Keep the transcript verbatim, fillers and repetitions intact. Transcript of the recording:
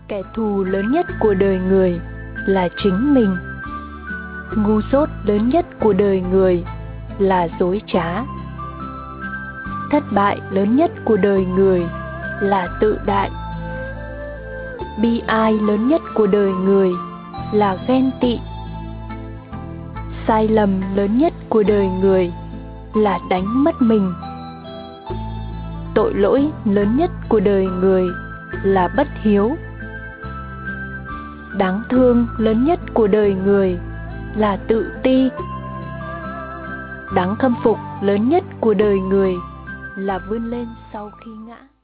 Kẻ thù lớn nhất của đời người là chính mình. Ngu dốt lớn nhất của đời người là dối trá. Thất bại lớn nhất của đời người là tự đại. Bi ai lớn nhất của đời người là ghen tị. Sai lầm lớn nhất của đời người là đánh mất mình. Tội lỗi lớn nhất của đời người là bất hiếu. Đáng thương lớn nhất của đời người là tự ti. Đáng khâm phục lớn nhất của đời người là vươn lên sau khi ngã.